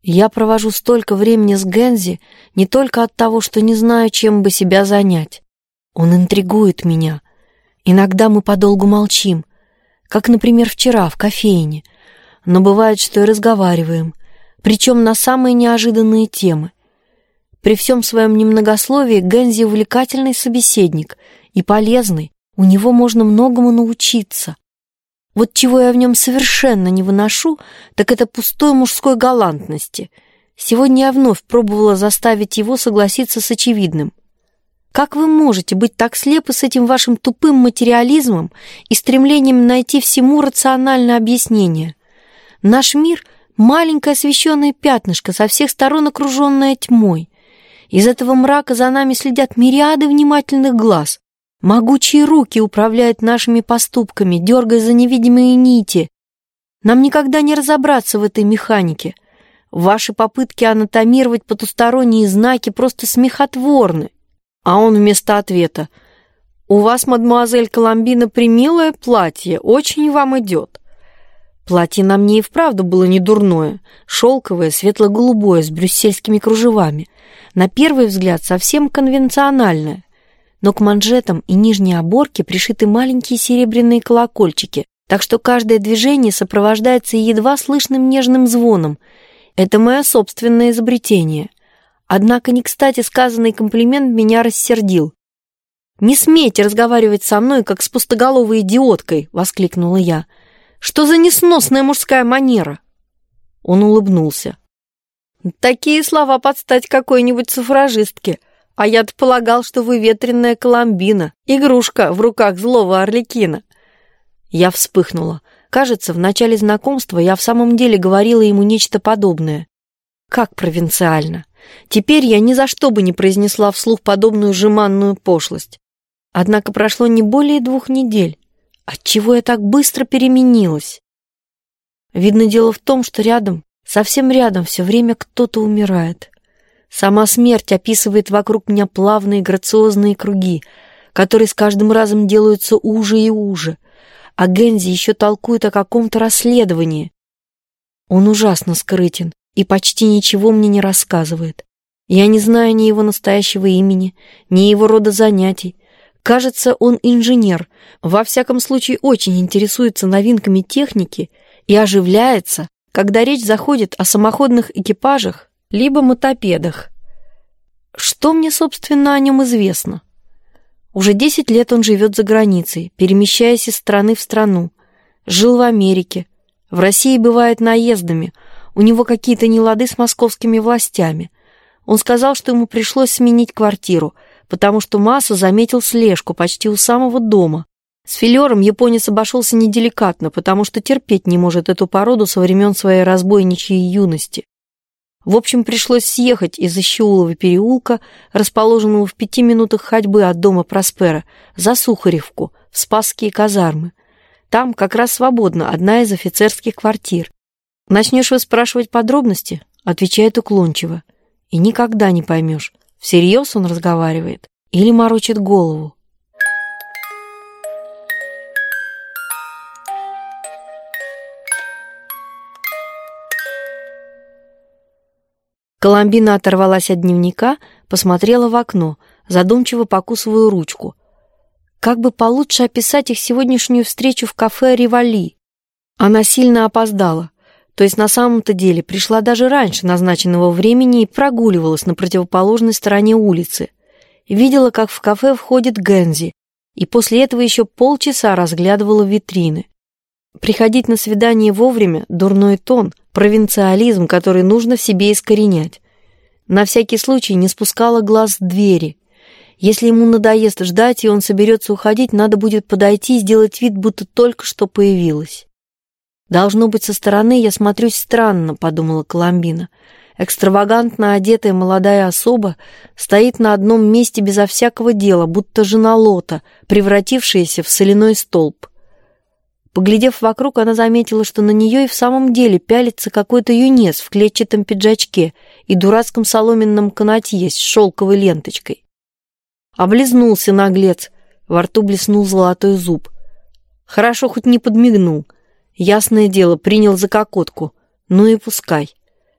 Я провожу столько времени с Гэнзи не только от того, что не знаю, чем бы себя занять. Он интригует меня. Иногда мы подолгу молчим, как, например, вчера в кофейне, но бывает, что и разговариваем, причем на самые неожиданные темы. При всем своем немногословии Гэнзи увлекательный собеседник и полезный, у него можно многому научиться. Вот чего я в нем совершенно не выношу, так это пустой мужской галантности. Сегодня я вновь пробовала заставить его согласиться с очевидным. Как вы можете быть так слепы с этим вашим тупым материализмом и стремлением найти всему рациональное объяснение? Наш мир — маленькое освещенное пятнышко, со всех сторон окруженное тьмой. Из этого мрака за нами следят мириады внимательных глаз. Могучие руки управляют нашими поступками, дергая за невидимые нити. Нам никогда не разобраться в этой механике. Ваши попытки анатомировать потусторонние знаки просто смехотворны. А он вместо ответа: «У вас, мадемуазель Коломбина, примилое платье, очень вам идет». Платье на мне и вправду было не дурное, шелковое, светло-голубое, с брюссельскими кружевами. На первый взгляд совсем конвенциональное. Но к манжетам и нижней оборке пришиты маленькие серебряные колокольчики, так что каждое движение сопровождается едва слышным нежным звоном. Это мое собственное изобретение. Однако не кстати сказанный комплимент меня рассердил. «Не смейте разговаривать со мной, как с пустоголовой идиоткой!» — воскликнула я. «Что за несносная мужская манера?» Он улыбнулся. «Такие слова под стать какой-нибудь суфражистке. А я-то полагал, что вы ветреная Коломбина, игрушка в руках злого Арлекина». Я вспыхнула. Кажется, в начале знакомства я в самом деле говорила ему нечто подобное. Как провинциально. Теперь я ни за что бы не произнесла вслух подобную жеманную пошлость. Однако прошло не более 2 недель. Отчего я так быстро переменилась? Видно, дело в том, что рядом, совсем рядом все время кто-то умирает. Сама смерть описывает вокруг меня плавные грациозные круги, которые с каждым разом делаются уже и уже, а Гэнзи еще толкует о каком-то расследовании. Он ужасно скрытен и почти ничего мне не рассказывает. Я не знаю ни его настоящего имени, ни его рода занятий. Кажется, он инженер, во всяком случае очень интересуется новинками техники и оживляется, когда речь заходит о самоходных экипажах либо мотопедах. Что мне, собственно, о нем известно? Уже 10 лет он живет за границей, перемещаясь из страны в страну. Жил в Америке. В России бывает наездами. У него какие-то нелады с московскими властями. Он сказал, что ему пришлось сменить квартиру, потому что Маса заметил слежку почти у самого дома. С филером японец обошелся неделикатно, потому что терпеть не может эту породу со времен своей разбойничьей юности. В общем, пришлось съехать из Ищеулова переулка, расположенного в 5 минутах ходьбы от дома Проспера, за Сухаревку, в Спасские казармы. Там как раз свободна одна из офицерских квартир. Начнешь выспрашивать подробности, отвечает уклончиво. И никогда не поймешь, всерьез он разговаривает или морочит голову. Коломбина оторвалась от дневника, посмотрела в окно, задумчиво покусывая ручку. Как бы получше описать их сегодняшнюю встречу в кафе «Ривали»? Она сильно опоздала, то есть на самом-то деле пришла даже раньше назначенного времени и прогуливалась на противоположной стороне улицы. Видела, как в кафе входит Гэнзи, и после этого еще полчаса разглядывала витрины. Приходить на свидание вовремя — дурной тон, провинциализм, который нужно в себе искоренять. На всякий случай не спускала глаз с двери. Если ему надоест ждать, и он соберется уходить, надо будет подойти и сделать вид, будто только что появилась. «Должно быть, со стороны я смотрюсь странно», — подумала Коломбина. Экстравагантно одетая молодая особа стоит на одном месте безо всякого дела, будто жена Лота, превратившаяся в соляной столб. Поглядев вокруг, она заметила, что на нее и в самом деле пялится какой-то юнец в клетчатом пиджачке и дурацком соломенном канатье с шелковой ленточкой. Облизнулся наглец, во рту блеснул золотой зуб. Хорошо хоть не подмигнул. Ясное дело, принял за кокотку. Ну и пускай.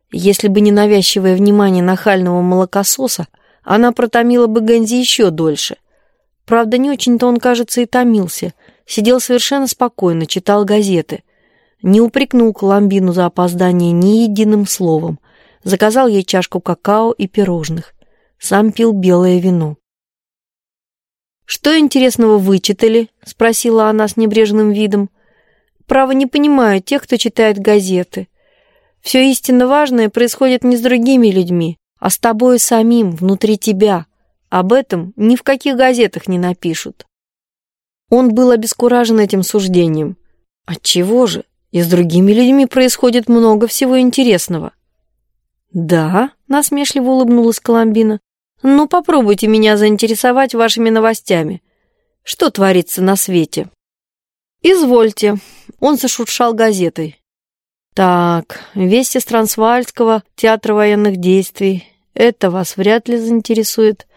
Если бы не навязчивое внимание нахального молокососа, она протомила бы Гэнзи еще дольше. Правда, не очень-то он, кажется, и томился. Сидел совершенно спокойно, читал газеты. Не упрекнул Коломбину за опоздание ни единым словом. Заказал ей чашку какао и пирожных. Сам пил белое вино. «Что интересного вычитали?» — спросила она с небрежным видом. «Право, не понимаю тех, кто читает газеты. Все истинно важное происходит не с другими людьми, а с тобой самим, внутри тебя. Об этом ни в каких газетах не напишут». Он был обескуражен этим суждением. Отчего же? И с другими людьми происходит много всего интересного. «Да?» — насмешливо улыбнулась Коломбина. «Ну, попробуйте меня заинтересовать вашими новостями. Что творится на свете?» «Извольте». Он зашуршал газетой. «Так, вести с Трансваальского театра военных действий. Это вас вряд ли заинтересует.